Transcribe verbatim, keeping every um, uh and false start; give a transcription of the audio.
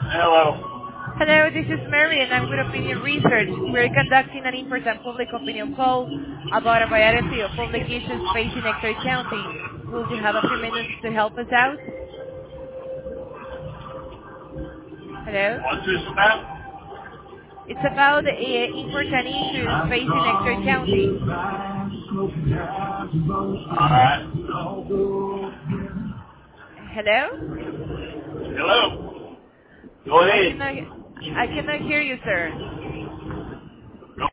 Hello. Hello, this is Mary, and I'm with Opinion Research. We're conducting an important public opinion poll about a variety of public issues facing Ector County. Will you have a few minutes to help us out? Hello? What's this about? It's about uh, important issues facing Ector County. Alright. Hello? Hello. Go I ahead. cannot, I cannot hear you, sir.